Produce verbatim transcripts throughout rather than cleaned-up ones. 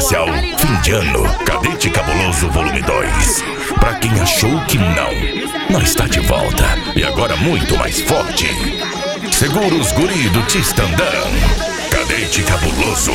especial fim de ano, Cadete Cabuloso volume dois. Pra quem achou que não, nós está de volta e agora muito mais forte. Segura os guri do Tistandão, Cadete Cabuloso.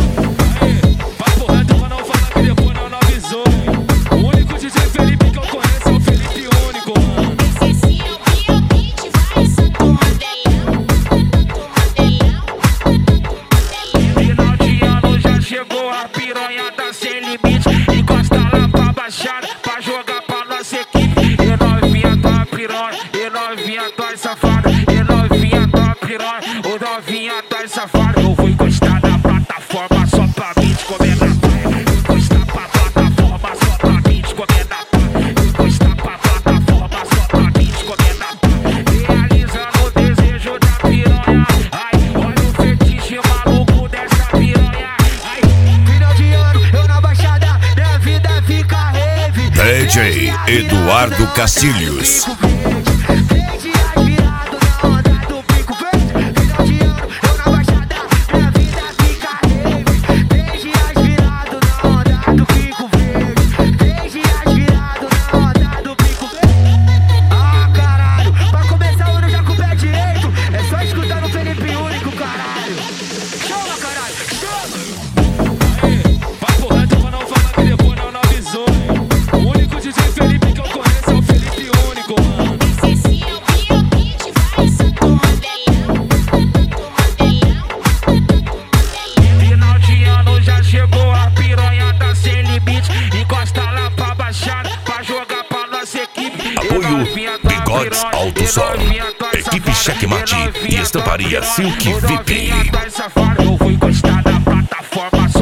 Ô novinha, tá safada. Eu vou encostar na plataforma só pra mim te comer na pá. Encostar pra plataforma só pra mim te comer na pá. Encostar pra plataforma só pra mim te comer na pá. Realizando o desejo da piranha. Ai, olha o fetiche maluco dessa piranha. Ai, final de ano, eu na baixada, minha vida fica rave. D J Eduardo Castilhos. Apoio Bigodes Alto Som, Equipe Checkmate e Estamparia Silk V I P. Eu vou encostar na plataforma.